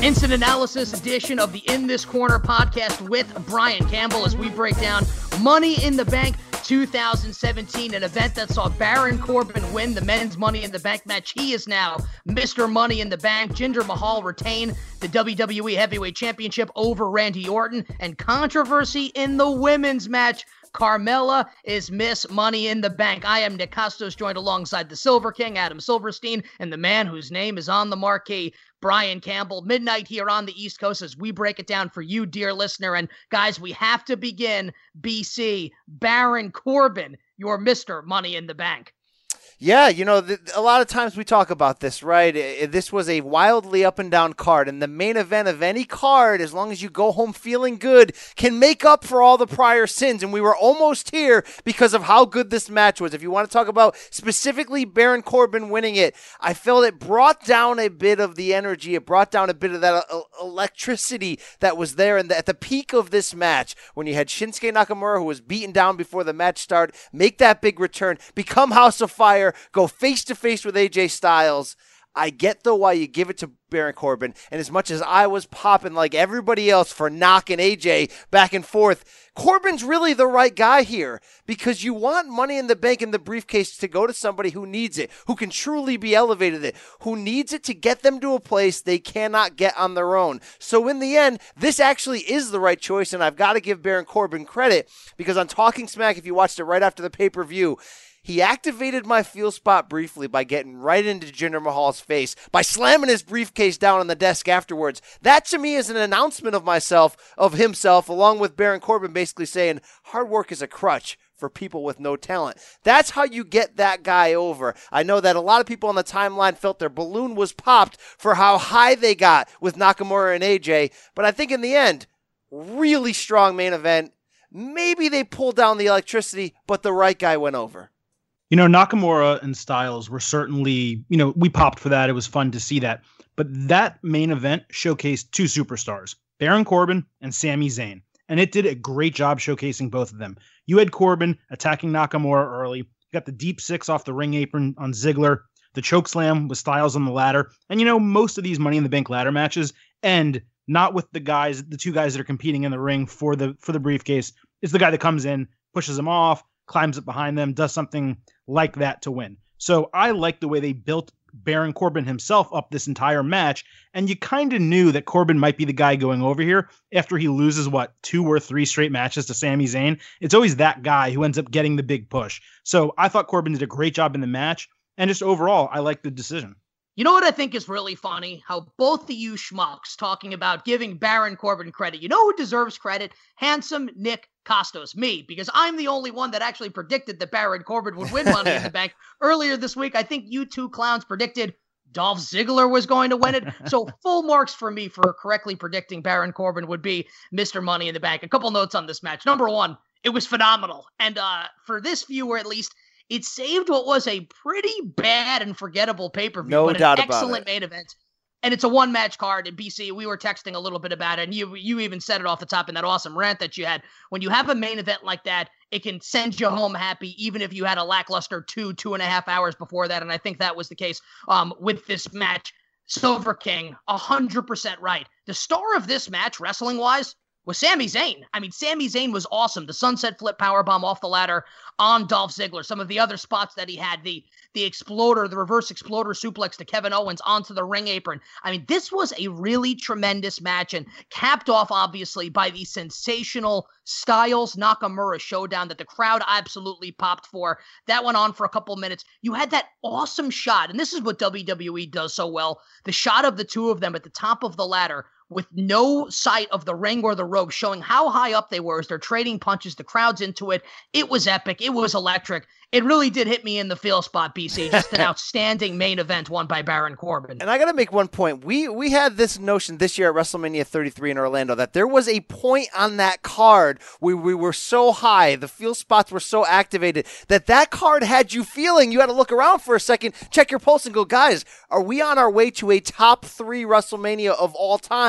Instant analysis edition of the In This Corner podcast with Brian Campbell as we break down Money in the Bank 2017, an event that saw Baron Corbin win the men's Money in the Bank match. He is now Mr. Money in the Bank. Jinder Mahal retain the WWE Heavyweight Championship over Randy Orton, and controversy in the women's match. Carmella is Miss Money in the Bank. I am Nick Costos, joined alongside the Silver King, Adam Silverstein, and the man whose name is on the marquee, Brian Campbell. Midnight here on the East Coast as we break it down for you, dear listener. And guys, we have to begin, BC, Baron Corbin, your Mr. Money in the Bank. Yeah, you know, a lot of times we talk about this, right? This was a wildly up and down card, and the main event of any card, as long as you go home feeling good, can make up for all the prior sins, and we were almost here because of how good this match was. If you want to talk about specifically Baron Corbin winning it, I felt it brought down a bit of the energy, it brought down a bit of that electricity that was there at the peak of this match, when you had Shinsuke Nakamura, who was beaten down before the match started, make that big return, become House of Fire, go face-to-face with AJ Styles. I get, though, why you give it to Baron Corbin. And as much as I was popping like everybody else for knocking AJ back and forth, Corbin's really the right guy here, because you want Money in the Bank in the briefcase to go to somebody who needs it, who can truly be elevated it, who needs it to get them to a place they cannot get on their own. So in the end, this actually is the right choice, and I've got to give Baron Corbin credit, because on Talking Smack, if you watched it right after the pay-per-view, he activated my feel spot briefly by getting right into Jinder Mahal's face, by slamming his briefcase down on the desk afterwards. That to me is an announcement of himself, along with Baron Corbin basically saying, hard work is a crutch for people with no talent. That's how you get that guy over. I know that a lot of people on the timeline felt their balloon was popped for how high they got with Nakamura and AJ, but I think in the end, really strong main event. Maybe they pulled down the electricity, but the right guy went over. You know, Nakamura and Styles were certainly, we popped for that. It was fun to see that. But that main event showcased two superstars, Baron Corbin and Sami Zayn. And it did a great job showcasing both of them. You had Corbin attacking Nakamura early. You got the deep six off the ring apron on Ziggler, the chokeslam with Styles on the ladder. And, most of these Money in the Bank ladder matches end not with the two guys that are competing in the ring for the briefcase. It's the guy that comes in, pushes them off, climbs up behind them, does something like that to win. So I like the way they built Baron Corbin himself up this entire match, and you kind of knew that Corbin might be the guy going over here after he loses, 2 or 3 straight matches to Sami Zayn. It's always that guy who ends up getting the big push. So I thought Corbin did a great job in the match, and just overall, I like the decision. You know what I think is really funny? How both of you schmucks talking about giving Baron Corbin credit. You know who deserves credit? Handsome Nick Costos, me, because I'm the only one that actually predicted that Baron Corbin would win Money in the Bank. Earlier this week, I think you two clowns predicted Dolph Ziggler was going to win it. So full marks for me for correctly predicting Baron Corbin would be Mr. Money in the Bank. A couple notes on this match. Number one, it was phenomenal. And for this viewer, at least, it saved what was a pretty bad and forgettable pay-per-view. No doubt an about excellent main event. And it's a one-match card. And BC, we were texting a little bit about it, and you even said it off the top in that awesome rant that you had. When you have a main event like that, it can send you home happy, even if you had a lackluster 2.5 hours before that. And I think that was the case with this match. Silver King, 100% right. The star of this match, wrestling-wise, was Sami Zayn. I mean, Sami Zayn was awesome. The sunset flip powerbomb off the ladder on Dolph Ziggler. Some of the other spots that he had, the exploder, the reverse exploder suplex to Kevin Owens onto the ring apron. I mean, this was a really tremendous match, and capped off, obviously, by the sensational Styles Nakamura showdown that the crowd absolutely popped for. That went on for a couple minutes. You had that awesome shot, and this is what WWE does so well. The shot of the two of them at the top of the ladder, with no sight of the ring or the rope, showing how high up they were as they're trading punches. The crowd's into it. It was epic. It was electric. It really did hit me in the feel spot, BC. Just an outstanding main event won by Baron Corbin. And I got to make one point. We had this notion this year at WrestleMania 33 in Orlando that there was a point on that card where we were so high, the feel spots were so activated, that card had you feeling. You had to look around for a second, check your pulse, and go, guys, are we on our way to a top 3 WrestleMania of all time?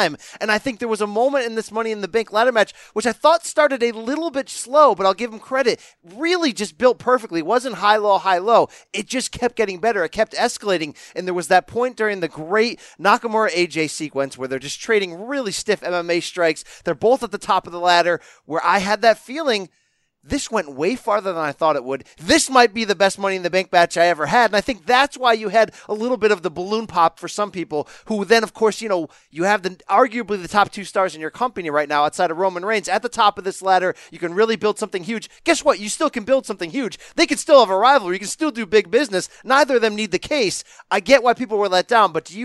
time. And I think there was a moment in this Money in the Bank ladder match, which I thought started a little bit slow, but I'll give him credit. Really just built perfectly. It wasn't high, low, high, low. It just kept getting better. It kept escalating. And there was that point during the great Nakamura AJ sequence where they're just trading really stiff MMA strikes. They're both at the top of the ladder, where I had that feeling this went way farther than I thought it would. This might be the best Money in the Bank match I ever had. And I think that's why you had a little bit of the balloon pop for some people who then, of course, you know, you have arguably the top 2 stars in your company right now outside of Roman Reigns at the top of this ladder. You can really build something huge. Guess what? You still can build something huge. They can still have a rivalry. You can still do big business. Neither of them need the case. I get why people were let down, but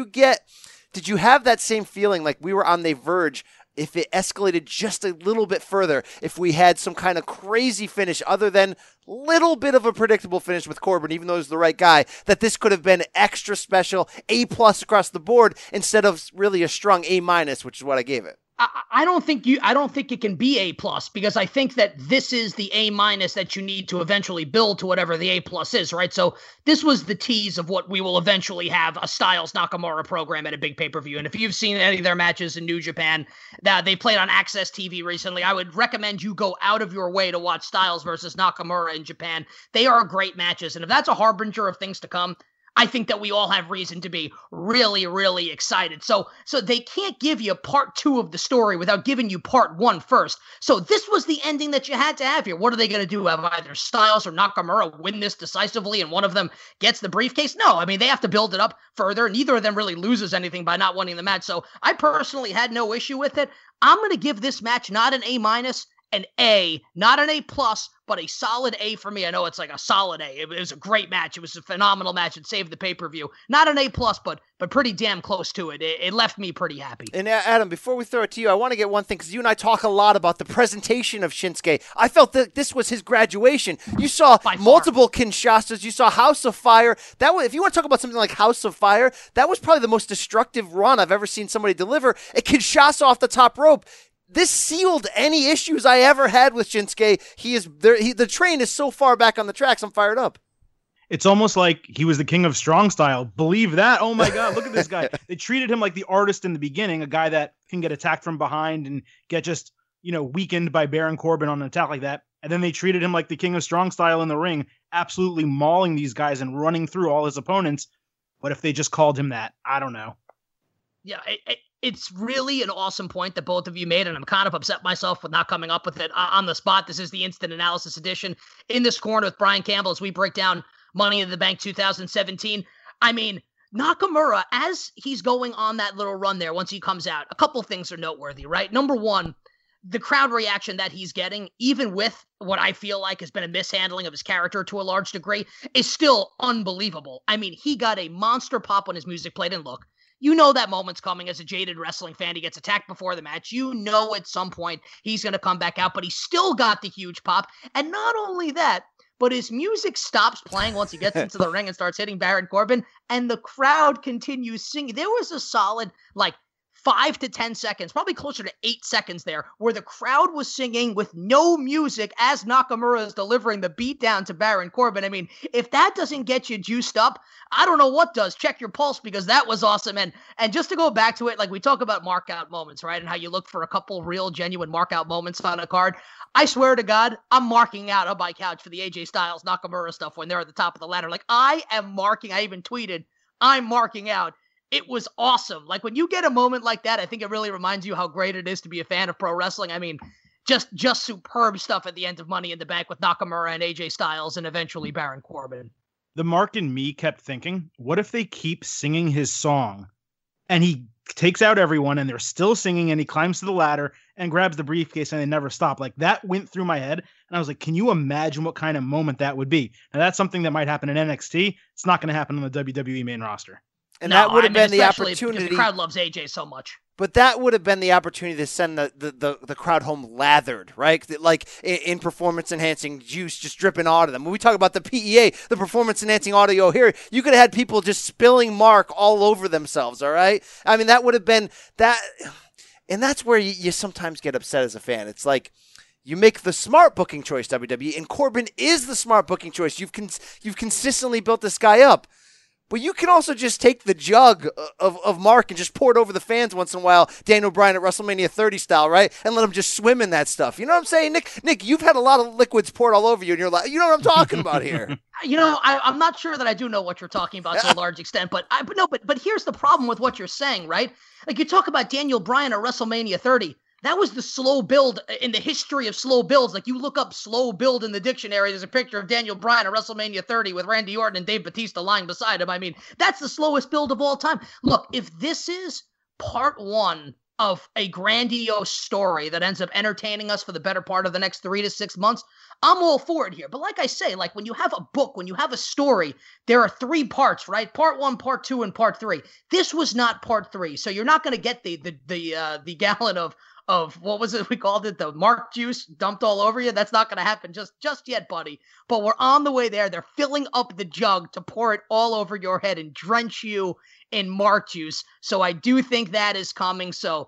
did you have that same feeling like we were on the verge if it escalated just a little bit further, if we had some kind of crazy finish other than little bit of a predictable finish with Corbin, even though he's the right guy, that this could have been extra special, A+ across the board instead of really a strong A-, which is what I gave it? I don't think it can be A+, because I think that this is the A- that you need to eventually build to whatever the A+ is, right? So this was the tease of what we will eventually have, a Styles Nakamura program at a big pay-per-view. And if you've seen any of their matches in New Japan that they played on Access TV recently, I would recommend you go out of your way to watch Styles versus Nakamura in Japan. They are great matches. And if that's a harbinger of things to come, I think that we all have reason to be really, really excited. So they can't give you part 2 of the story without giving you part 1 first. So this was the ending that you had to have here. What are they going to do? Have either Styles or Nakamura win this decisively and one of them gets the briefcase? No, I mean, they have to build it up further. Neither of them really loses anything by not winning the match. So I personally had no issue with it. I'm going to give this match not an A-, an A, not an A+, but a solid A for me. I know it's like a solid A. It was a great match. It was a phenomenal match. It saved the pay-per-view. Not an A+, but pretty damn close to it. It left me pretty happy. And Adam, before we throw it to you, I want to get one thing, because you and I talk a lot about the presentation of Shinsuke. I felt that this was his graduation. You saw multiple Kinshasas. You saw House of Fire. If you want to talk about something like House of Fire, that was probably the most destructive run I've ever seen somebody deliver. A Kinshasa off the top rope. This sealed any issues I ever had with Shinsuke. The train is so far back on the tracks. I'm fired up. It's almost like he was the king of strong style. Believe that? Oh my God, look at this guy. They treated him like the artist in the beginning, a guy that can get attacked from behind and get just, weakened by Baron Corbin on an attack like that. And then they treated him like the king of strong style in the ring, absolutely mauling these guys and running through all his opponents. What if they just called him that? I don't know. Yeah, it's really an awesome point that both of you made, and I'm kind of upset myself with not coming up with it on the spot. This is the Instant Analysis edition in this corner with Brian Campbell as we break down Money in the Bank 2017. I mean, Nakamura, as he's going on that little run there, once he comes out, a couple things are noteworthy, right? Number one, the crowd reaction that he's getting, even with what I feel like has been a mishandling of his character to a large degree, is still unbelievable. I mean, he got a monster pop when his music played, and look, you know that moment's coming as a jaded wrestling fan. He gets attacked before the match. You know at some point he's going to come back out, but he still got the huge pop. And not only that, but his music stops playing once he gets into the ring and starts hitting Baron Corbin, and the crowd continues singing. There was a solid, 5 to 10 seconds, probably closer to 8 seconds there, where the crowd was singing with no music as Nakamura is delivering the beatdown to Baron Corbin. I mean, if that doesn't get you juiced up, I don't know what does. Check your pulse, because that was awesome. And just to go back to it, we talk about mark-out moments, right? And how you look for a couple real, genuine mark-out moments on a card. I swear to God, I'm marking out on my couch for the AJ Styles Nakamura stuff when they're at the top of the ladder. I am marking. I even tweeted, I'm marking out. It was awesome. When you get a moment like that, I think it really reminds you how great it is to be a fan of pro wrestling. I mean, just superb stuff at the end of Money in the Bank with Nakamura and AJ Styles and eventually Baron Corbin. The mark in me kept thinking, what if they keep singing his song and he takes out everyone and they're still singing and he climbs to the ladder and grabs the briefcase and they never stop? That went through my head and I was like, can you imagine what kind of moment that would be? Now that's something that might happen in NXT. It's not going to happen on the WWE main roster. And that would have been the opportunity. The crowd loves AJ so much. But that would have been the opportunity to send the crowd home lathered, right? In performance-enhancing juice just dripping out of them. When we talk about the PEA, the performance-enhancing audio here, you could have had people just spilling mark all over themselves, all right? I mean, that would have been that. And that's where you sometimes get upset as a fan. It's like, you make the smart booking choice, WWE, and Corbin is the smart booking choice. You've consistently built this guy up. But you can also just take the jug of Mark and just pour it over the fans once in a while, Daniel Bryan at WrestleMania 30 style, right? And let them just swim in that stuff. You know what I'm saying, Nick? Nick, you've had a lot of liquids poured all over you, and you're like, you know what I'm talking about here. I'm not sure that I do know what you're talking about to a large extent, but here's the problem with what you're saying, right? Like, you talk about Daniel Bryan at WrestleMania 30. That was the slow build in the history of slow builds. Like, you look up slow build in the dictionary, there's a picture of Daniel Bryan at WrestleMania 30 with Randy Orton and Dave Bautista lying beside him. I mean, that's the slowest build of all time. Look, if this is part one of a grandiose story that ends up entertaining us for the better part of the next 3 to 6 months, I'm all for it here. But like I say, like, when you have a book, when you have a story, there are 3 parts, right? Part 1, part 2, and part 3. This was not part 3, so you're not going to get the gallon of what was it we called it, the Mark juice dumped all over you. That's not going to happen just yet, buddy. But we're on the way there. They're filling up the jug to pour it all over your head and drench you in Mark juice. So I do think that is coming. So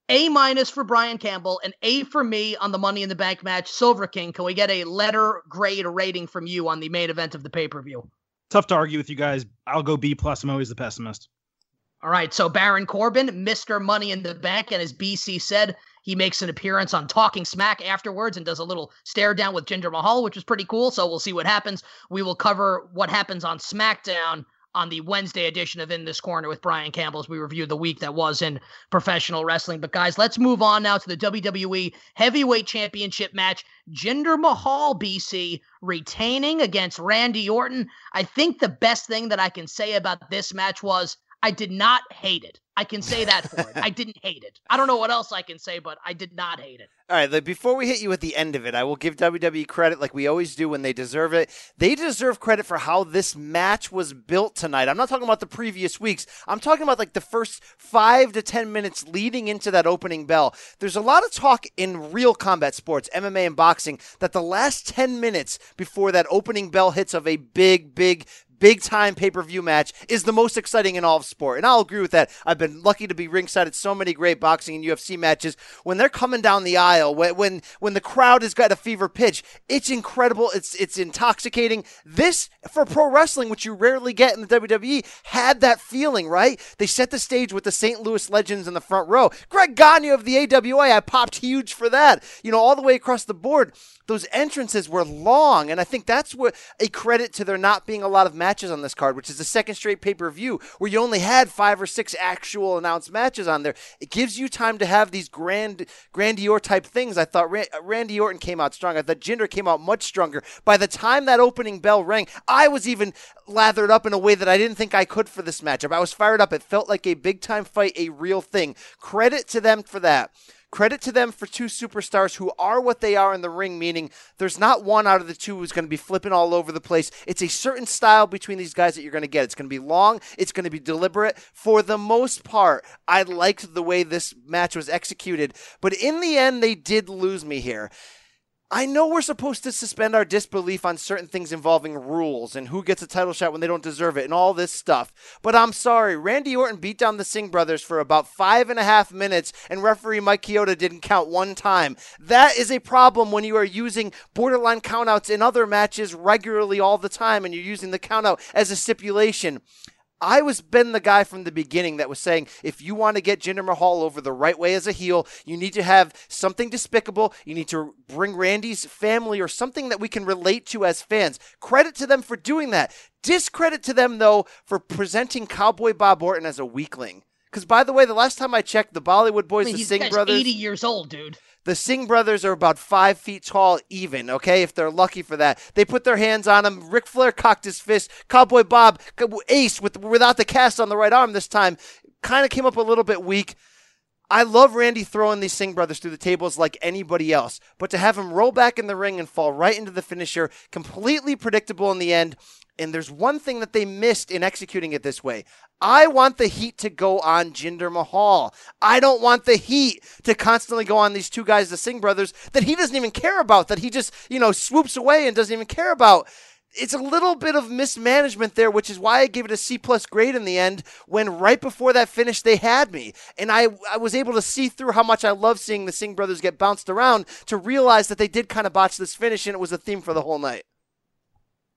A- for Brian Campbell, and A for me on the Money in the Bank match. Silver King, can we get a letter grade rating from you on the main event of the pay-per-view? Tough to argue with you guys. I'll go B+. I'm always the pessimist. All right, so Baron Corbin, Mr. Money in the Bank, and as BC said, he makes an appearance on Talking Smack afterwards and does a little stare down with Jinder Mahal, which was pretty cool, so we'll see what happens. We will cover what happens on SmackDown on the Wednesday edition of In This Corner with Brian Campbell as we review the week that was in professional wrestling. But guys, let's move on now to the WWE Heavyweight Championship match. Jinder Mahal, BC, retaining against Randy Orton. I think the best thing that I can say about this match was I did not hate it. I can say that for it. I didn't hate it. I don't know what else I can say, but I did not hate it. All right, before we hit you at the end of it, I will give WWE credit like we always do when they deserve it. They deserve credit for how this match was built tonight. I'm not talking about the previous weeks. I'm talking about like the first 5 to 10 minutes leading into that opening bell. There's a lot of talk in real combat sports, MMA and boxing, that the last 10 minutes before that opening bell hits of a big-time pay-per-view match is the most exciting in all of sport. And I'll agree with that. I've been lucky to be ringside at so many great boxing and UFC matches. When they're coming down the aisle, when the crowd has got a fever pitch, it's incredible. It's intoxicating. This, for pro wrestling, which you rarely get in the WWE, had that feeling, right? They set the stage with the St. Louis Legends in the front row. Greg Gagne of the AWA, I popped huge for that. All the way across the board, those entrances were long, and I think that's what a credit to there not being a lot of matches on this card, which is the second straight pay-per-view where you only had 5 or 6 actual announced matches on there. It gives you time to have these grandeur type things. I thought Randy Orton came out strong. I thought Jinder came out much stronger. By the time that opening bell rang, I was even lathered up in a way that I didn't think I could for this matchup. I was fired up. It felt like a big-time fight, a real thing. Credit to them for that. Credit to them for 2 superstars who are what they are in the ring, meaning there's not one out of the 2 who's going to be flipping all over the place. It's a certain style between these guys that you're going to get. It's going to be long. It's going to be deliberate. For the most part, I liked the way this match was executed. But in the end, they did lose me here. I know we're supposed to suspend our disbelief on certain things involving rules and who gets a title shot when they don't deserve it and all this stuff. But I'm sorry, Randy Orton beat down the Singh brothers for about 5.5 minutes and referee Mike Chioda didn't count one time. That is a problem when you are using borderline countouts in other matches regularly all the time and you're using the countout as a stipulation. I was been the guy from the beginning that was saying, if you want to get Jinder Mahal over the right way as a heel, you need to have something despicable. You need to bring Randy's family or something that we can relate to as fans. Credit to them for doing that. Discredit to them, though, for presenting Cowboy Bob Orton as a weakling. Because, by the way, the last time I checked, the Bollywood Boys, the Singh brothers... He's 80 years old, dude. The Singh brothers are about 5 feet tall even, okay, if they're lucky for that. They put their hands on him. Ric Flair cocked his fist. Cowboy Bob, ace without the cast on the right arm this time, kind of came up a little bit weak. I love Randy throwing these Singh brothers through the tables like anybody else, but to have him roll back in the ring and fall right into the finisher, completely predictable in the end. And there's one thing that they missed in executing it this way. I want the heat to go on Jinder Mahal. I don't want the heat to constantly go on these 2 guys, the Singh brothers, that he doesn't even care about, that he just, swoops away and doesn't even care about. It's a little bit of mismanagement there, which is why I gave it a C+ grade in the end, when right before that finish, they had me. And I was able to see through how much I love seeing the Singh brothers get bounced around to realize that they did kind of botch this finish, and it was a theme for the whole night.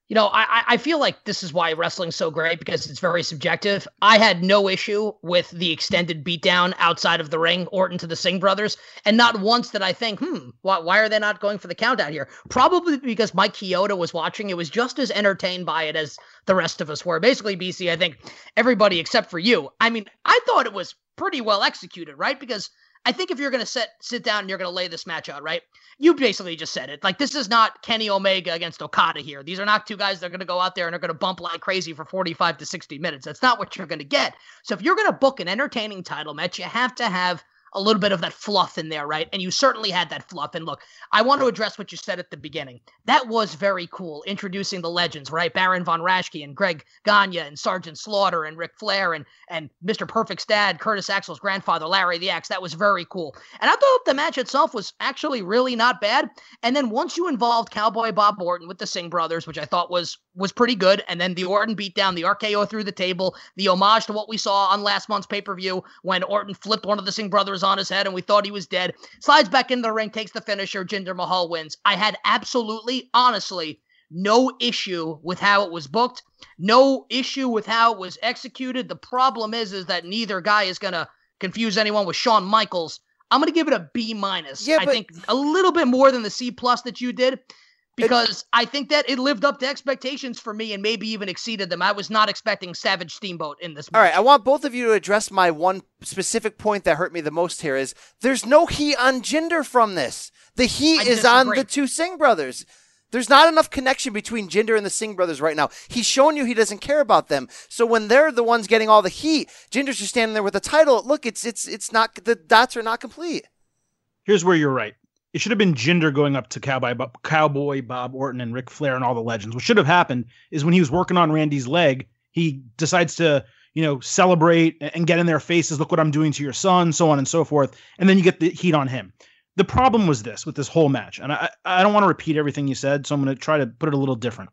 I feel like this is why wrestling's so great because it's very subjective. I had no issue with the extended beatdown outside of the ring, Orton to the Singh brothers, and not once did I think, why are they not going for the countdown here? Probably because Mike Chioda was watching. It was just as entertained by it as the rest of us were. Basically, BC, I think everybody except for you. I mean, I thought it was pretty well executed, right? Because I think if you're going to sit down and you're going to lay this match out, right? You basically just said it. Like, this is not Kenny Omega against Okada here. These are not two guys that are going to go out there and are going to bump like crazy for 45 to 60 minutes. That's not what you're going to get. So if you're going to book an entertaining title match, you have to have a little bit of that fluff in there, right? And you certainly had that fluff. And look, I want to address what you said at the beginning. That was very cool, introducing the legends, right? Baron Von Raschke and Greg Gagne and Sergeant Slaughter and Ric Flair and Mr. Perfect's dad, Curtis Axel's grandfather, Larry the Axe. That was very cool. And I thought the match itself was actually really not bad. And then once you involved Cowboy Bob Orton with the Singh brothers, which I thought was pretty good, and then the Orton beatdown, the RKO through the table, the homage to what we saw on last month's pay-per-view when Orton flipped one of the Singh brothers on his head and we thought he was dead, slides back into the ring, takes the finisher, Jinder Mahal wins. I had absolutely, honestly, no issue with how it was booked, no issue with how it was executed. The problem is that neither guy is going to confuse anyone with Shawn Michaels. I'm going to give it a B-. I think a little bit more than the C+ that you did. Because I think that it lived up to expectations for me and maybe even exceeded them. I was not expecting Savage Steamboat in this match. All right, I want both of you to address my one specific point that hurt me the most here is there's no heat on Jinder from this. The heat is on the two Singh brothers. There's not enough connection between Jinder and the Singh brothers right now. He's shown you he doesn't care about them. So when they're the ones getting all the heat, Jinder's just standing there with the title. Look, it's not, the dots are not complete. Here's where you're right. It should have been Jinder going up to Cowboy Bob Orton and Ric Flair and all the legends. What should have happened is when he was working on Randy's leg, he decides to, celebrate and get in their faces. Look what I'm doing to your son, so on and so forth. And then you get the heat on him. The problem was this with this whole match, and I don't want to repeat everything you said, so I'm going to try to put it a little different.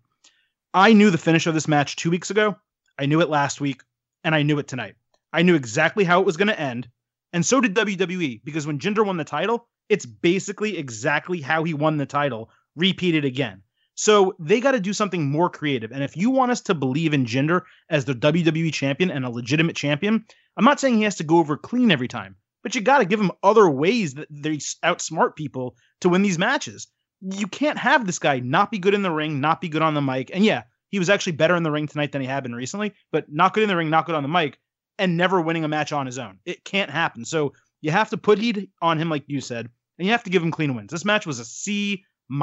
I knew the finish of this match 2 weeks ago. I knew it last week, and I knew it tonight. I knew exactly how it was going to end, and so did WWE, because when Jinder won the title, it's basically exactly how he won the title, repeated again. So they got to do something more creative. And if you want us to believe in Jinder as the WWE champion and a legitimate champion, I'm not saying he has to go over clean every time, but you got to give him other ways that they outsmart people to win these matches. You can't have this guy not be good in the ring, not be good on the mic. And yeah, he was actually better in the ring tonight than he had been recently, but not good in the ring, not good on the mic, and never winning a match on his own. It can't happen. So you have to put heat on him, like you said, and you have to give him clean wins. This match was a C-,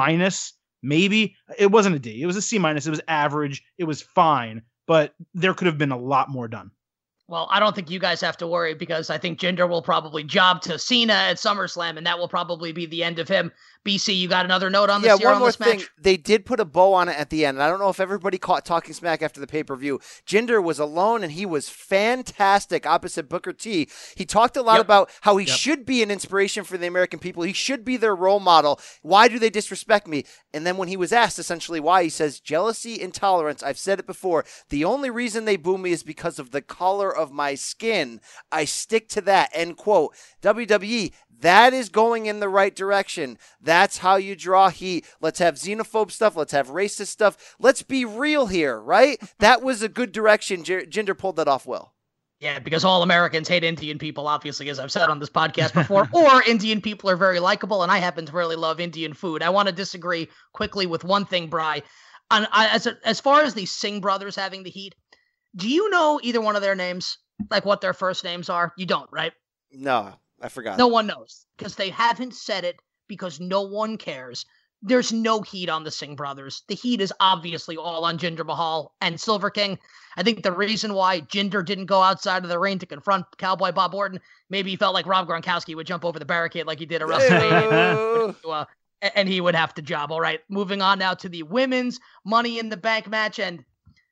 maybe. It wasn't a D. It was a C-. It was average. It was fine, but there could have been a lot more done. Well, I don't think you guys have to worry because I think Jinder will probably job to Cena at SummerSlam, and that will probably be the end of him. BC, you got another note on this? Yeah, one more thing. They did put a bow on it at the end, and I don't know if everybody caught Talking Smack after the pay-per-view. Jinder was alone, and he was fantastic opposite Booker T. He talked a lot about how he should be an inspiration for the American people. He should be their role model. Why do they disrespect me? And then when he was asked essentially why, he says, jealousy, intolerance. I've said it before. The only reason they boo me is because of the color of my skin. I stick to that, end quote. WWE, that is going in the right direction. That's how you draw heat. Let's have xenophobe stuff. Let's have racist stuff. Let's be real here, right? That was a good direction. Jinder pulled that off well. Yeah, because all Americans hate Indian people, obviously, as I've said on this podcast before, or Indian people are very likable, and I happen to really love Indian food. I want to disagree quickly with one thing, Bri. As far as the Singh brothers having the heat, do you know either one of their names? Like what their first names are? You don't, right? No, I forgot. No one knows because they haven't said it because no one cares. There's no heat on the Singh brothers. The heat is obviously all on Jinder Mahal and Silver King. I think the reason why Jinder didn't go outside of the ring to confront Cowboy Bob Orton, maybe he felt like Rob Gronkowski would jump over the barricade like he did at WrestleMania, and he would have to job. All right, moving on now to the women's Money in the Bank match, and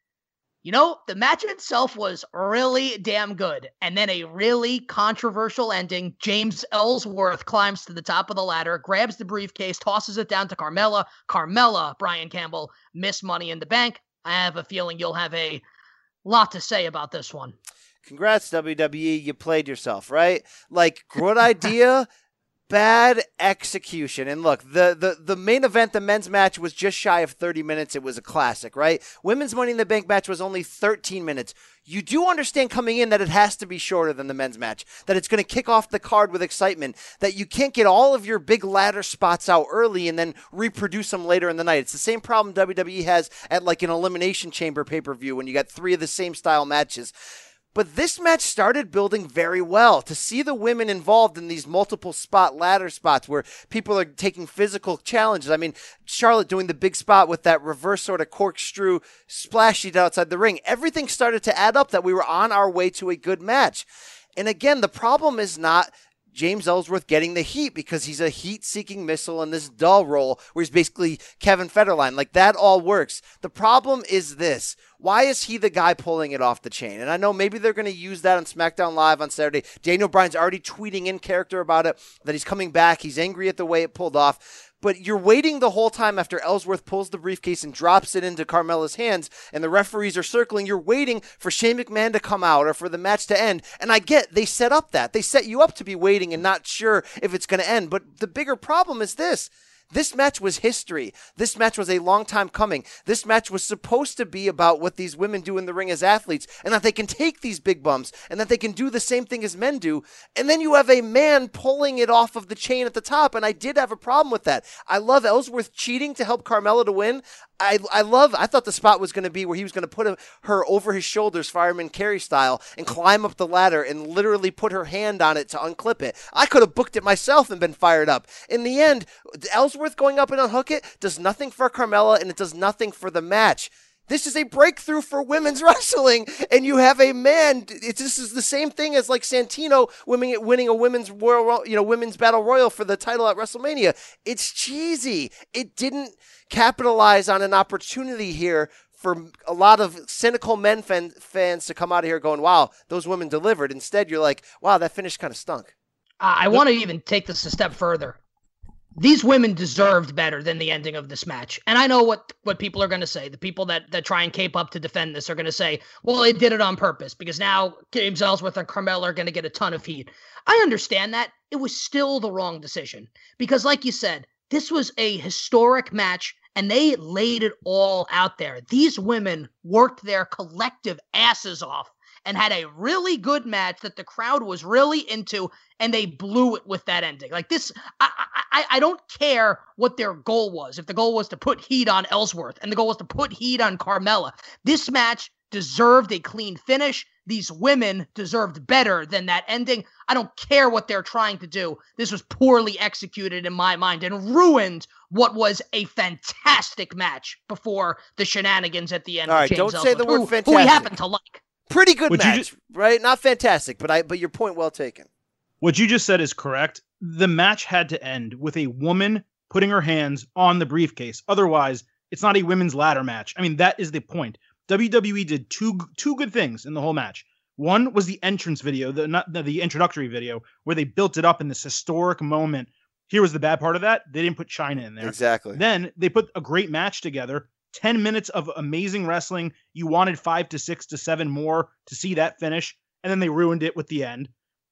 the match itself was really damn good. And then a really controversial ending. James Ellsworth climbs to the top of the ladder, grabs the briefcase, tosses it down to Carmella. Carmella, Brian Campbell, missed Money in the Bank. I have a feeling you'll have a lot to say about this one. Congrats, WWE. You played yourself, right? Like, good idea. bad execution. And look, the main event, the men's match, was just shy of 30 minutes. It was a classic, right? Women's Money in the Bank match was only 13 minutes. You do understand coming in that it has to be shorter than the men's match, that it's going to kick off the card with excitement, that you can't get all of your big ladder spots out early and then reproduce them later in the night. It's the same problem WWE has at like an Elimination Chamber pay-per-view when you got 3 of the same style matches. But this match started building very well. To see the women involved in these multiple spot ladder spots where people are taking physical challenges. I mean, Charlotte doing the big spot with that reverse sort of corkscrew splash sheet outside the ring. Everything started to add up that we were on our way to a good match. And again, the problem is not James Ellsworth getting the heat because he's a heat-seeking missile in this dull role where he's basically Kevin Federline. Like, that all works. The problem is this. Why is he the guy pulling it off the chain? And I know maybe they're going to use that on SmackDown Live on Saturday. Daniel Bryan's already tweeting in character about it, that he's coming back. He's angry at the way it pulled off. But you're waiting the whole time after Ellsworth pulls the briefcase and drops it into Carmella's hands, and the referees are circling. You're waiting for Shane McMahon to come out or for the match to end. And I get they set up that. They set you up to be waiting and not sure if it's going to end. But the bigger problem is this. This match was history. This match was a long time coming. This match was supposed to be about what these women do in the ring as athletes, and that they can take these big bumps, and that they can do the same thing as men do. And then you have a man pulling it off of the chain at the top, and I did have a problem with that. I love Ellsworth cheating to help Carmella to win. I thought the spot was going to be where he was going to put her over his shoulders, Fireman Carey style, and climb up the ladder and literally put her hand on it to unclip it. I could have booked it myself and been fired up. In the end, Ellsworth going up and unhook it does nothing for Carmella, and it does nothing for the match. This is a breakthrough for women's wrestling, and you have a man. This is the same thing as like Santino winning a women's battle royal for the title at WrestleMania. It's cheesy. It didn't capitalize on an opportunity here for a lot of cynical men fans to come out of here going, "Wow, those women delivered." Instead, you're like, "Wow, that finish kind of stunk." I want to even take this a step further. These women deserved better than the ending of this match. And I know what people are going to say. The people that try and cape up to defend this are going to say, well, they did it on purpose because now James Ellsworth and Carmella are going to get a ton of heat. I understand that. It was still the wrong decision because, like you said, this was a historic match and they laid it all out there. These women worked their collective asses off and had a really good match that the crowd was really into, and they blew it with that ending. Like this, I don't care what their goal was. If the goal was to put heat on Ellsworth and the goal was to put heat on Carmella, this match deserved a clean finish. These women deserved better than that ending. I don't care what they're trying to do. This was poorly executed in my mind and ruined what was a fantastic match before the shenanigans at the end. All right, don't say the word fantastic. Who we happen to like. Pretty good match, right? Not fantastic, but your point well taken. What you just said is correct. The match had to end with a woman putting her hands on the briefcase. Otherwise, it's not a women's ladder match. I mean, that is the point. WWE did two good things in the whole match. One was the entrance video, the introductory video, where they built it up in this historic moment. Here was the bad part of that. They didn't put Chyna in there. Exactly. Then they put a great match together. 10 minutes of amazing wrestling. You wanted 5 to 6 to 7 more to see that finish, and then they ruined it with the end.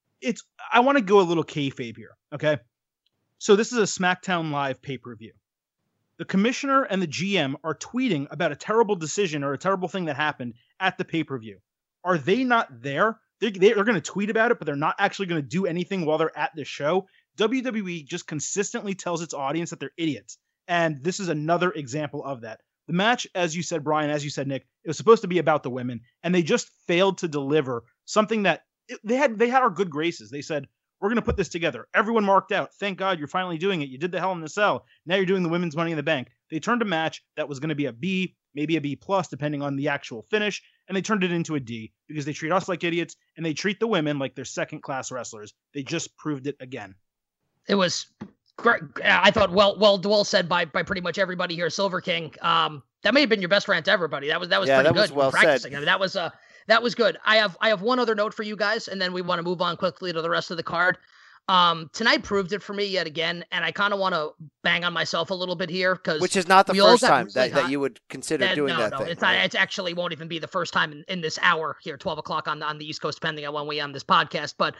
I want to go a little kayfabe here, okay? So this is a SmackDown Live pay-per-view. The commissioner and the GM are tweeting about a terrible decision or a terrible thing that happened at the pay-per-view. Are they not there? They're going to tweet about it, but they're not actually going to do anything while they're at the show. WWE just consistently tells its audience that they're idiots, and this is another example of that. The match, as you said, Brian, as you said, Nick, it was supposed to be about the women, and they just failed to deliver something that they had our good graces. They said, we're going to put this together. Everyone marked out. Thank God you're finally doing it. You did the Hell in a Cell. Now you're doing the women's Money in the Bank. They turned a match that was going to be a B, maybe a B+, depending on the actual finish, and they turned it into a D because they treat us like idiots, and they treat the women like they're second-class wrestlers. They just proved it again. It was great. I thought well said by pretty much everybody here. Silver King. That may have been your best rant ever, buddy. That was pretty good. Was well practicing. Said. I mean, that was good. I have one other note for you guys, and then we want to move on quickly to the rest of the card. Tonight proved it for me yet again, and I kind of want to bang on myself a little bit here because which is not the first time that you would consider doing that thing. It's not. It actually won't even be the first time in this hour here, 12 o'clock on the East Coast, depending on when we end this podcast. But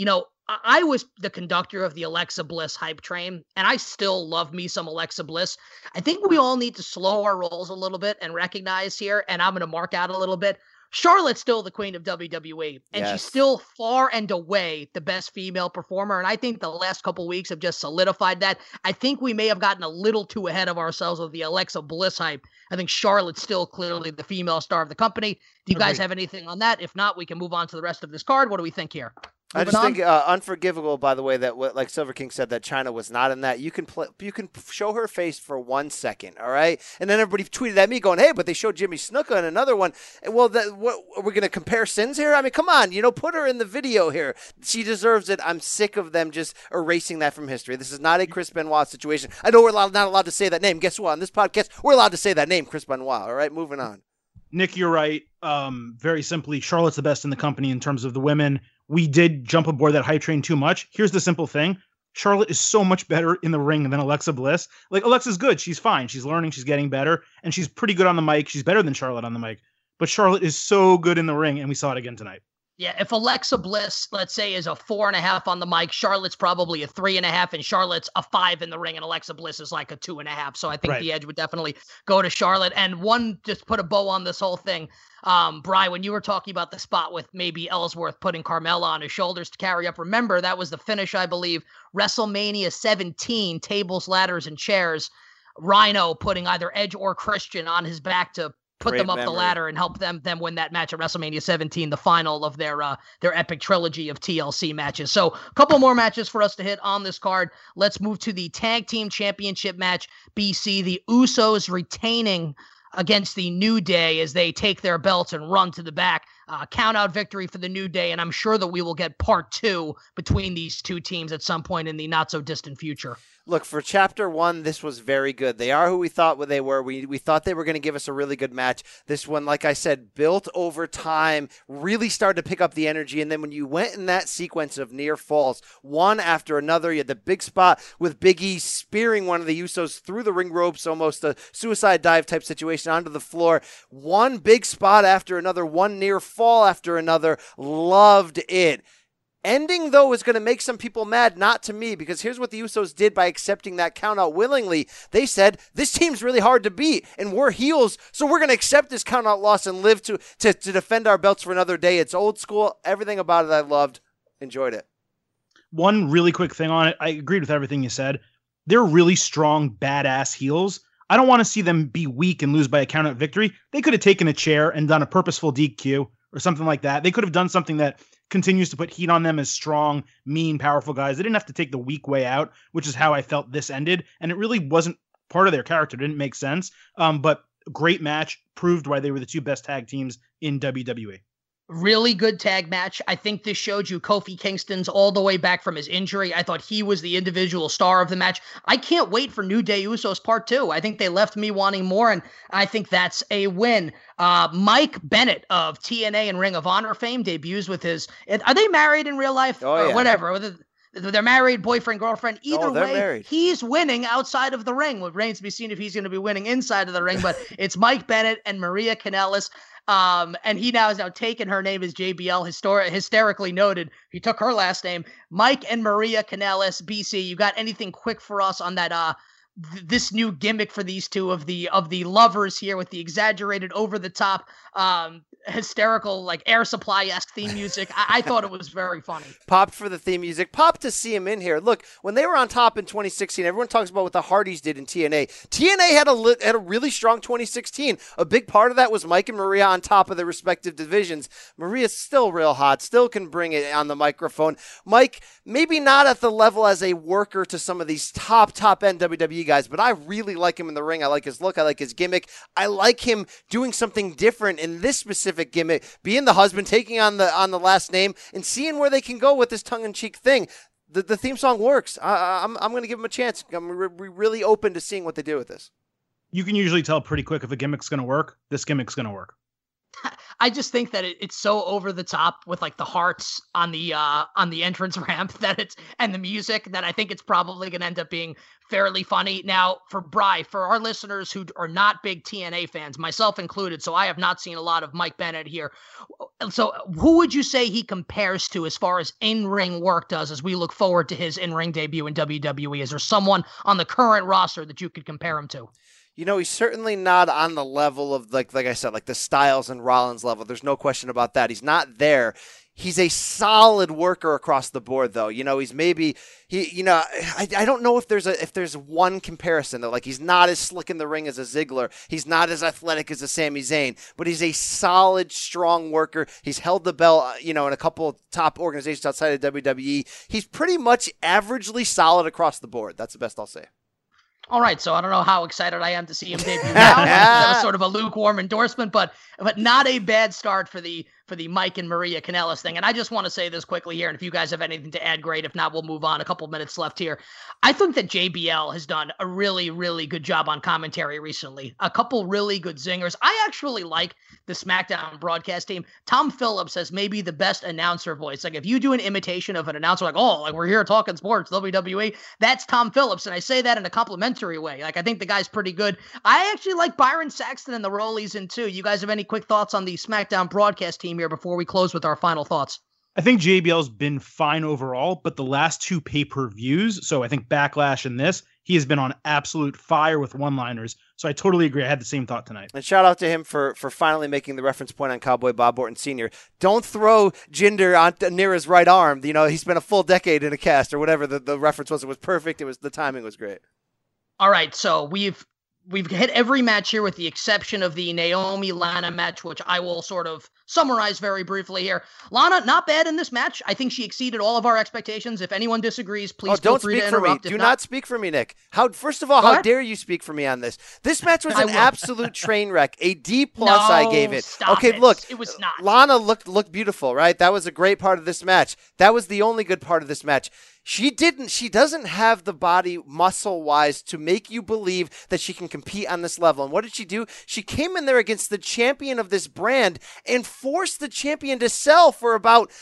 I was the conductor of the Alexa Bliss hype train, and I still love me some Alexa Bliss. I think we all need to slow our rolls a little bit and recognize here, and I'm going to mark out a little bit. Charlotte's still the queen of WWE, and she's still far and away the best female performer. And I think the last couple weeks have just solidified that. I think we may have gotten a little too ahead of ourselves with the Alexa Bliss hype. I think Charlotte's still clearly the female star of the company. Do you guys have anything on that? If not, we can move on to the rest of this card. What do we think here? I just think unforgivable, by the way, that like Silver King said, that Chyna was not in that. You can show her face for 1 second, all right? And then everybody tweeted at me going, hey, but they showed Jimmy Snuka in another one. Well, what are we going to compare sins here? I mean, come on, put her in the video here. She deserves it. I'm sick of them just erasing that from history. This is not a Chris Benoit situation. I know we're not allowed to say that name. Guess what? On this podcast, we're allowed to say that name, Chris Benoit, all right? Moving on. Nick, you're right. Very simply, Charlotte's the best in the company in terms of the women. We did jump aboard that hype train too much. Here's the simple thing. Charlotte is so much better in the ring than Alexa Bliss. Like, Alexa's good. She's fine. She's learning. She's getting better. And she's pretty good on the mic. She's better than Charlotte on the mic. But Charlotte is so good in the ring, and we saw it again tonight. Yeah, if Alexa Bliss, let's say, is a 4.5 on the mic, Charlotte's probably a 3.5, and Charlotte's a 5 in the ring, and Alexa Bliss is like a 2.5. So I think the edge would definitely go to Charlotte. And one, just put a bow on this whole thing. Bri, when you were talking about the spot with maybe Ellsworth putting Carmella on his shoulders to carry up, remember that was the finish, I believe, WrestleMania 17, tables, ladders, and chairs. Rhino putting either Edge or Christian on his back to put them up the ladder and help them win that match at WrestleMania 17, the final of their epic trilogy of TLC matches. So a couple more matches for us to hit on this card. Let's move to the Tag Team Championship match. BC, the Usos retaining against the New Day as they take their belts and run to the back. Count out victory for the New Day, and I'm sure that we will get part 2 between these two teams at some point in the not so distant future. Look, for Chapter 1, this was very good. They are who we thought they were. We thought they were going to give us a really good match. This one, like I said, built over time, really started to pick up the energy. And then when you went in that sequence of near falls, one after another, you had the big spot with Big E spearing one of the Usos through the ring ropes, almost a suicide dive type situation onto the floor. One big spot after another, one near fall after another. Loved it. Ending, though, is going to make some people mad, not to me, because here's what the Usos did by accepting that countout willingly. They said, this team's really hard to beat, and we're heels, so we're going to accept this countout loss and live to defend our belts for another day. It's old school. Everything about it I loved. Enjoyed it. One really quick thing on it. I agreed with everything you said. They're really strong, badass heels. I don't want to see them be weak and lose by a countout victory. They could have taken a chair and done a purposeful DQ or something like that. They could have done something that continues to put heat on them as strong, mean, powerful guys. They didn't have to take the weak way out, which is how I felt this ended. And it really wasn't part of their character. It didn't make sense. But great match, proved why they were the two best tag teams in WWE. Really good tag match. I think this showed you Kofi Kingston's all the way back from his injury. I thought he was the individual star of the match. I can't wait for New Day Usos Part 2. I think they left me wanting more, and I think that's a win. Mike Bennett of TNA and Ring of Honor fame debuts with his... Are they married in real life? Oh, yeah. Or whatever. They're married, boyfriend, girlfriend. Either way, married. He's winning outside of the ring. It remains to be seen if he's going to be winning inside of the ring, but it's Mike Bennett and Maria Kanellis. And he has now taken her name as JBL, hysterically noted. He took her last name. Mike and Maria Kanellis. BC, you got anything quick for us on that this new gimmick for these two of the lovers here with the exaggerated, over the top, hysterical, like Air Supply-esque theme music? I thought it was very funny. Popped for the theme music. Popped to see him in here. Look, when they were on top in 2016, everyone talks about what the Hardys did in TNA. TNA had a really strong 2016. A big part of that was Mike and Maria on top of their respective divisions. Maria's still real hot, still can bring it on the microphone. Mike, maybe not at the level as a worker to some of these top-end WWE guys, but I really like him in the ring. I like his look. I like his gimmick. I like him doing something different in this specific gimmick, being the husband, taking on the last name, and seeing where they can go with this tongue-in-cheek thing. The theme song works. I'm going to give him a chance. I'm really open to seeing what they do with this. You can usually tell pretty quick if a gimmick's going to work. This gimmick's going to work. I just think that it's so over the top with like the hearts on the entrance ramp and the music that I think it's probably going to end up being fairly funny. Now, for our listeners who are not big TNA fans, myself included, so I have not seen a lot of Mike Bennett here. So who would you say he compares to as far as in-ring work does as we look forward to his in-ring debut in WWE? Is there someone on the current roster that you could compare him to? He's certainly not on the level of, like I said, like the Styles and Rollins level. There's no question about that. He's not there. He's a solid worker across the board, though. He's maybe I don't know if there's one comparison though. Like, he's not as slick in the ring as a Ziggler. He's not as athletic as a Sami Zayn, but he's a solid, strong worker. He's held the belt, in a couple of top organizations outside of WWE. He's pretty much averagely solid across the board. That's the best I'll say. All right, so I don't know how excited I am to see him debut now. That was sort of a lukewarm endorsement, but not a bad start for the Mike and Maria Kanellis thing. And I just want to say this quickly here, and if you guys have anything to add, great. If not, we'll move on. A couple minutes left here. I think that JBL has done a really, really good job on commentary recently. A couple really good zingers. I actually like the SmackDown broadcast team. Tom Phillips has maybe the best announcer voice. Like, if you do an imitation of an announcer, like we're here talking sports, WWE, that's Tom Phillips. And I say that in a complimentary way. Like, I think the guy's pretty good. I actually like Byron Saxton and the role he's in too. You guys have any quick thoughts on the SmackDown broadcast team here before we close with our final thoughts? I think JBL's been fine overall, but the last two pay-per-views, so I think Backlash and this, he has been on absolute fire with one-liners. So I totally agree. I had the same thought tonight. And shout out to him for finally making the reference point on Cowboy Bob Orton Sr. Don't throw Jinder on near his right arm. He spent a full decade in a cast or whatever the reference was. It was perfect. The timing was great. All right, so we've hit every match here with the exception of the Naomi-Lana match, which I will sort of summarize very briefly here. Lana, not bad in this match. I think she exceeded all of our expectations. If anyone disagrees, please feel free to interrupt. Do not speak for me, Nick. First of all, how dare you speak for me on this? This match was an absolute train wreck. A D+ I gave it. Okay, look. It was not. Lana looked beautiful, right? That was a great part of this match. That was the only good part of this match. She doesn't have the body muscle-wise to make you believe that she can compete on this level. And what did she do? She came in there against the champion of this brand and forced the champion to sell for about,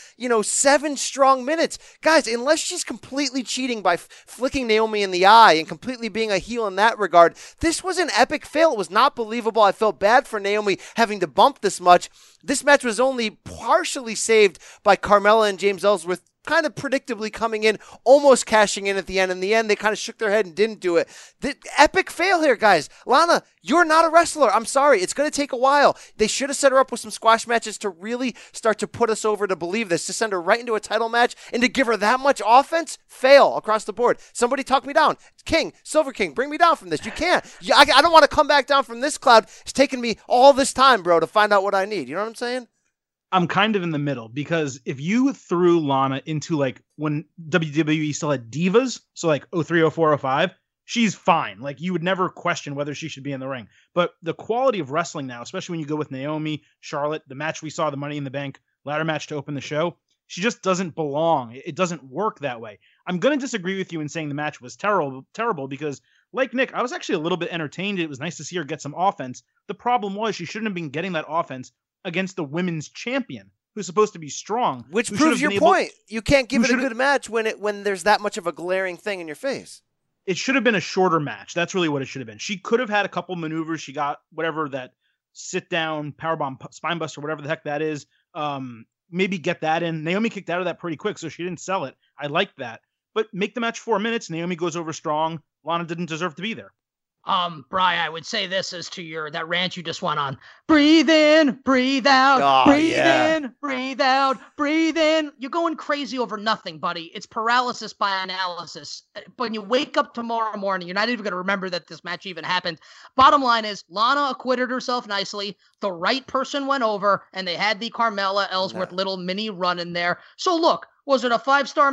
7 strong minutes. Guys, unless she's completely cheating by flicking Naomi in the eye and completely being a heel in that regard, this was an epic fail. It was not believable. I felt bad for Naomi having to bump this much. This match was only partially saved by Carmella and James Ellsworth kind of predictably coming in, almost cashing in at the end. In the end, they kind of shook their head and didn't do it. The epic fail here, guys. Lana, you're not a wrestler. I'm sorry. It's going to take a while. They should have set her up with some squash matches to really start to put us over to believe this, to send her right into a title match and to give her that much offense. Fail across the board. Somebody talk me down. King, Silver King, bring me down from this. You can't. I don't want to come back down from this cloud. It's taken me all this time, bro, to find out what I need. You know what I'm saying? I'm kind of in the middle, because if you threw Lana into like when WWE still had divas, so like 03, 04, 05, she's fine. Like, you would never question whether she should be in the ring. But the quality of wrestling now, especially when you go with Naomi, Charlotte, the match we saw, the Money in the Bank ladder match to open the show, she just doesn't belong. It doesn't work that way. I'm going to disagree with you in saying the match was terrible because, like Nick, I was actually a little bit entertained. It was nice to see her get some offense. The problem was she shouldn't have been getting that offense against the women's champion, who's supposed to be strong. Which proves your point. You can't give it a good match when there's that much of a glaring thing in your face. It should have been a shorter match. That's really what it should have been. She could have had a couple maneuvers. She got whatever that sit-down, powerbomb, spinebuster, whatever the heck that is. Maybe get that in. Naomi kicked out of that pretty quick, so she didn't sell it. I liked that. But make the match 4 minutes. Naomi goes over strong. Lana didn't deserve to be there. Bri, I would say this as to that rant you just went on. Breathe in, breathe out, breathe in, breathe out, breathe in. You're going crazy over nothing, buddy. It's paralysis by analysis. When you wake up tomorrow morning, you're not even going to remember that this match even happened. Bottom line is, Lana acquitted herself nicely. The right person went over, and they had the Carmella Ellsworth little mini run in there. So look, was it a 5-star match?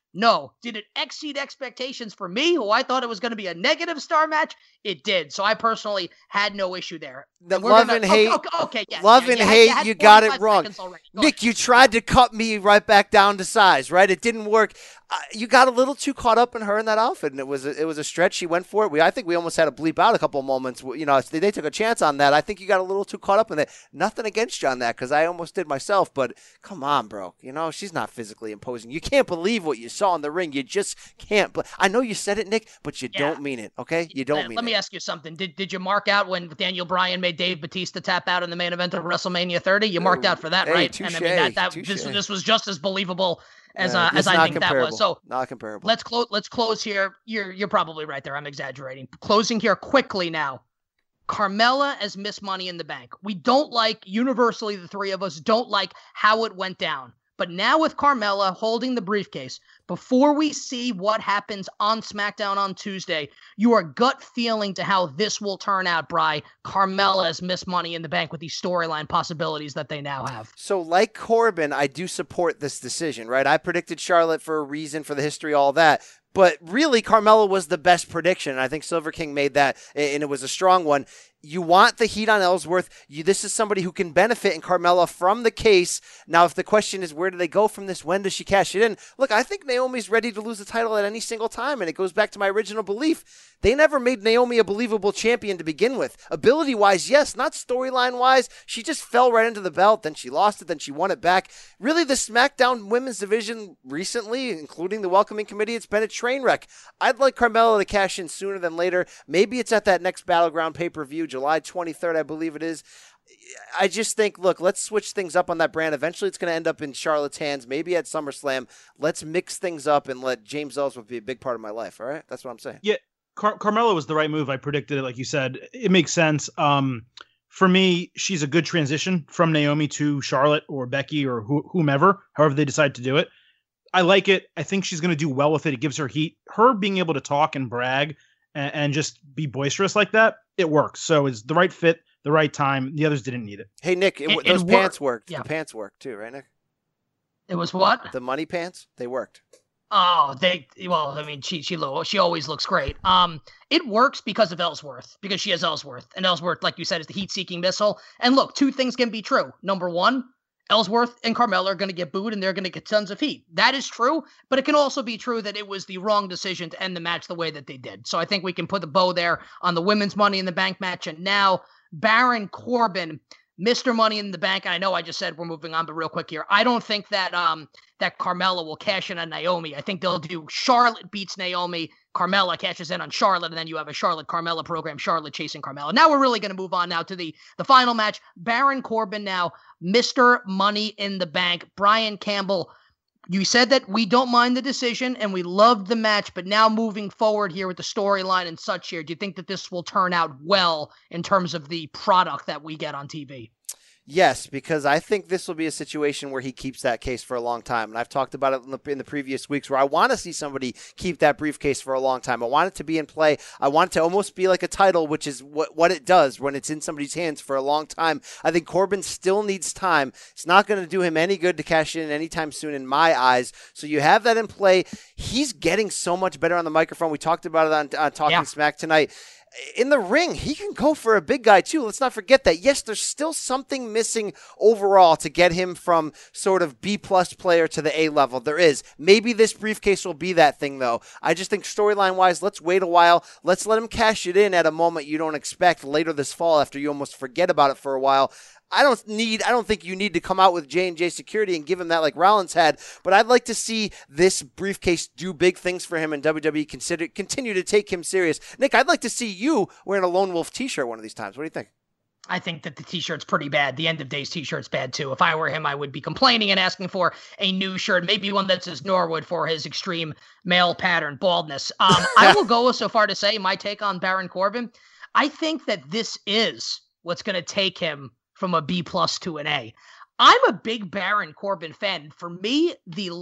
No. Did it exceed expectations for me, who I thought it was going to be a negative star match? It did. So I personally had no issue there. Love and hate. Okay, yes. Love and hate, you got it wrong. Nick, you tried to cut me right back down to size, right? It didn't work. You got a little too caught up in her in that outfit, and it was a stretch. She went for it. I think we almost had to bleep out a couple of moments. You know, they took a chance on that. I think you got a little too caught up in it. Nothing against you on that, because I almost did myself. But come on, bro. You know, she's not physically imposing. You can't believe what you saw in the ring. You just can't. I know you said it, Nick, but you don't mean it. Okay, you don't mean it. Let me ask you something. Did you mark out when Daniel Bryan made Dave Batista tap out in the main event of WrestleMania 30? You marked out for that, right? Touche, and I mean this was just as believable as I think that was. So not comparable. Let's close here. You're probably right there. I'm exaggerating. Closing here quickly now. Carmella as Miss Money in the Bank. We don't like, universally the three of us don't like how it went down. But now with Carmella holding the briefcase, before we see what happens on SmackDown on Tuesday, your gut feeling to how this will turn out, Bri, Carmella as Miss Money in the Bank with these storyline possibilities that they now have. So like Corbin, I do support this decision, right? I predicted Charlotte for a reason, for the history, all that. But really, Carmella was the best prediction. I think Silver King made that, and it was a strong one. You want the heat on Ellsworth. This is somebody who can benefit in Carmella from the case. Now, if the question is, where do they go from this? When does she cash it in? Look, I think Naomi's ready to lose the title at any single time, and it goes back to my original belief. They never made Naomi a believable champion to begin with. Ability-wise, yes, not storyline-wise. She just fell right into the belt, then she lost it, then she won it back. Really, the SmackDown women's division recently, including the Welcoming Committee, it's been a train wreck. I'd like Carmella to cash in sooner than later. Maybe it's at that next Battleground pay-per-view, July 23rd, I believe it is. I just think, look, let's switch things up on that brand. Eventually, it's going to end up in Charlotte's hands, maybe at SummerSlam. Let's mix things up and let James Ellsworth be a big part of my life, all right? That's what I'm saying. Yeah, Carmella was the right move. I predicted it, like you said. It makes sense. For me, she's a good transition from Naomi to Charlotte or Becky or whomever, however they decide to do it. I like it. I think she's going to do well with it. It gives her heat. Her being able to talk and brag and just be boisterous like that, it works. So it's the right fit, the right time. The others didn't need it. Hey, Nick, those pants worked. Yeah. The pants worked too, right, Nick? It was what? The money pants? They worked. Oh, she always looks great. It works because of Ellsworth, because she has Ellsworth. And Ellsworth, like you said, is the heat-seeking missile. And look, two things can be true. Number one, Ellsworth and Carmella are going to get booed and they're going to get tons of heat. That is true, but it can also be true that it was the wrong decision to end the match the way that they did. So I think we can put the bow there on the women's Money in the Bank match. And now Baron Corbin, Mr. Money in the Bank. And I know I just said we're moving on, but real quick here. I don't think that that Carmella will cash in on Naomi. I think they'll do Charlotte beats Naomi, Carmella cashes in on Charlotte, and then you have a Charlotte-Carmella program, Charlotte chasing Carmella. Now we're really going to move on now to the final match. Baron Corbin now, Mr. Money in the Bank. Brian Campbell, you said that we don't mind the decision and we loved the match, but now moving forward here with the storyline and such here, do you think that this will turn out well in terms of the product that we get on TV? Yes, because I think this will be a situation where he keeps that case for a long time. And I've talked about it in the previous weeks where I want to see somebody keep that briefcase for a long time. I want it to be in play. I want it to almost be like a title, which is what it does when it's in somebody's hands for a long time. I think Corbin still needs time. It's not going to do him any good to cash in anytime soon in my eyes. So you have that in play. He's getting so much better on the microphone. We talked about it on Talking Smack tonight. In the ring, he can go for a big guy too. Let's not forget that. Yes, there's still something missing overall to get him from sort of B-plus player to the A level. There is. Maybe this briefcase will be that thing, though. I just think storyline-wise, let's wait a while. Let's let him cash it in at a moment you don't expect later this fall after you almost forget about it for a while. I don't think you need to come out with J&J Security and give him that like Rollins had, but I'd like to see this briefcase do big things for him and WWE continue to take him serious. Nick, I'd like to see you wearing a Lone Wolf t-shirt one of these times. What do you think? I think that the t-shirt's pretty bad. The End of Days t-shirt's bad too. If I were him, I would be complaining and asking for a new shirt, maybe one that says Norwood for his extreme male pattern baldness. I will go so far to say my take on Baron Corbin. I think that this is what's going to take him from a B+ to an A. I'm a big Baron Corbin fan. For me, the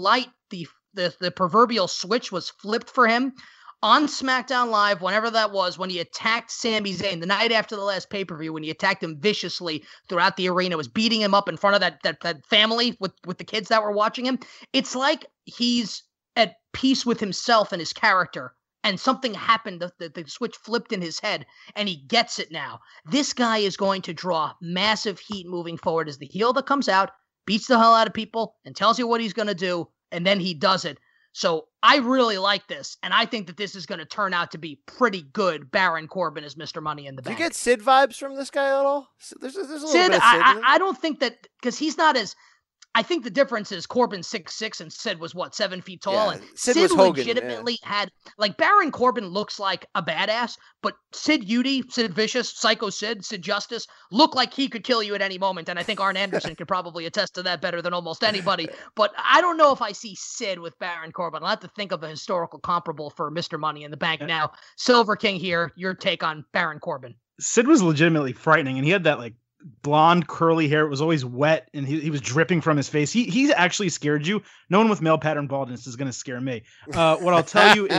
proverbial switch was flipped for him on SmackDown Live, whenever that was, when he attacked Sami Zayn, the night after the last pay-per-view, when he attacked him viciously throughout the arena, was beating him up in front of that family with the kids that were watching him. It's like he's at peace with himself and his character, and something happened, the switch flipped in his head, and he gets it now. This guy is going to draw massive heat moving forward as the heel that comes out, beats the hell out of people, and tells you what he's going to do, and then he does it. So I really like this, and I think that this is going to turn out to be pretty good. Baron Corbin as Mr. Money in the Bank. Do you get Sid vibes from this guy at all? There's a little Sid, bit of Sid. I don't think that, because he's not as... I think the difference is Corbin's 6'6" and Sid was, 7 feet tall? Yeah, and Sid was Hogan, legitimately had, like, Baron Corbin looks like a badass, but Sid Udy, Sid Vicious, Psycho Sid, Sid Justice look like he could kill you at any moment. And I think Arn Anderson could probably attest to that better than almost anybody. But I don't know if I see Sid with Baron Corbin. I'll have to think of a historical comparable for Mr. Money in the Bank now. Silver King here, your take on Baron Corbin. Sid was legitimately frightening, and he had that, like, blonde curly hair. It was always wet, and he was dripping from his face. He actually scared you. No one with male pattern baldness is going to scare me. What I'll tell you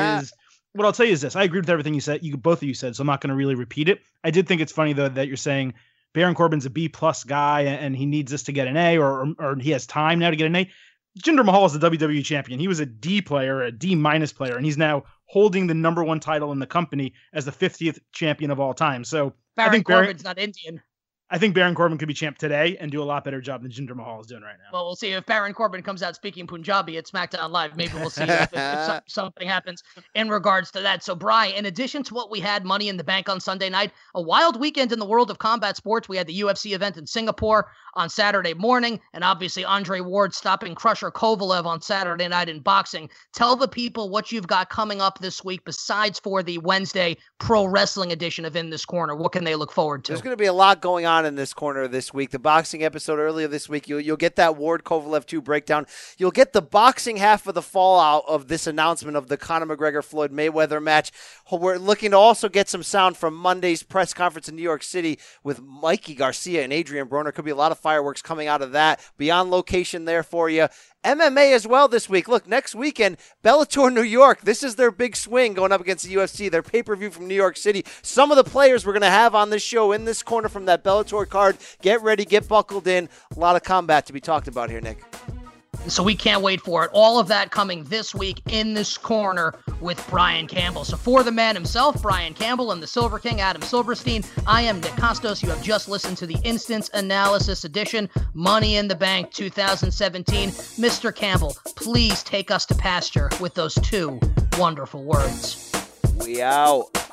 is this. I agree with everything you said. Both of you said, so I'm not going to really repeat it. I did think it's funny though that you're saying Baron Corbin's a B+ guy and he needs this to get an A, or he has time now to get an A. Jinder Mahal is the WWE champion. He was a D player, a D- player, and he's now holding the #1 title in the company as the 50th champion of all time. So Baron Corbin's not Indian. I think Baron Corbin could be champ today and do a lot better job than Jinder Mahal is doing right now. Well, we'll see if Baron Corbin comes out speaking Punjabi at SmackDown Live. Maybe we'll see if something happens in regards to that. So, Brian, in addition to what we had Money in the Bank on Sunday night, a wild weekend in the world of combat sports. We had the UFC event in Singapore on Saturday morning, and obviously Andre Ward stopping Crusher Kovalev on Saturday night in boxing. Tell the people what you've got coming up this week besides for the Wednesday pro wrestling edition of In This Corner. What can they look forward to? There's going to be a lot going on in this corner this week. The boxing episode earlier this week, you'll get that Ward Kovalev 2 breakdown. You'll get the boxing half of the fallout of this announcement of the Conor McGregor-Floyd Mayweather match. We're looking to also get some sound from Monday's press conference in New York City with Mikey Garcia and Adrian Broner. Could be a lot of fireworks coming out of that. Beyond location there for you. MMA as well this week. Look, next weekend, Bellator New York. This is their big swing going up against the UFC, their pay-per-view from New York City. Some of the players we're going to have on this show in this corner from that Bellator card. Get ready, get buckled in. A lot of combat to be talked about here, Nick. So we can't wait for it. All of that coming this week in this corner with Brian Campbell. So for the man himself, Brian Campbell, and the Silver King, Adam Silverstein, I am Nick Costos. You have just listened to the Instance Analysis Edition, Money in the Bank 2017. Mr. Campbell, please take us to pasture with those 2 wonderful words. We out.